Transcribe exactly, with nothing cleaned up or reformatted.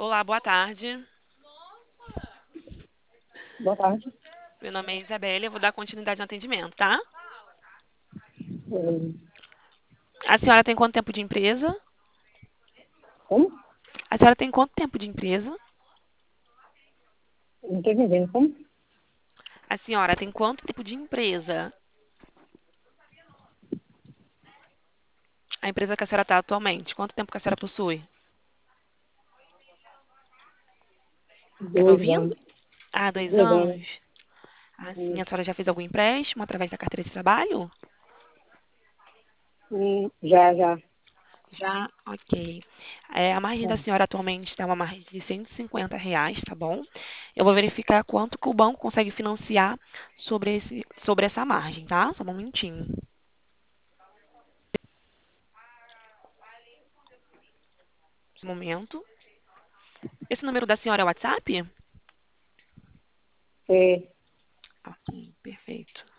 Olá, boa tarde. Boa tarde. Meu nome é Isabelle, eu vou dar continuidade no atendimento, tá? Eh, A senhora tem quanto tempo de empresa? Como? A senhora tem quanto tempo de empresa? Não estou entendendo. Como? A senhora tem quanto tempo de empresa? A empresa que a senhora está atualmente, quanto tempo que a senhora possui? Tá me Dois ouvindo? anos. Ah, dois Dois anos. anos. Ah, sim. A Isso. senhora já fez algum empréstimo através da carteira de trabalho? Hum, já, já. Já? Ok. É, a margem da Tá. senhora atualmente está uma margem de cento e cinquenta reais, tá bom? Eu vou verificar quanto que o banco consegue financiar sobre, esse, sobre essa margem, tá? Só um momentinho. Um momento. Esse número da senhora é o WhatsApp? É, Ok, perfeito.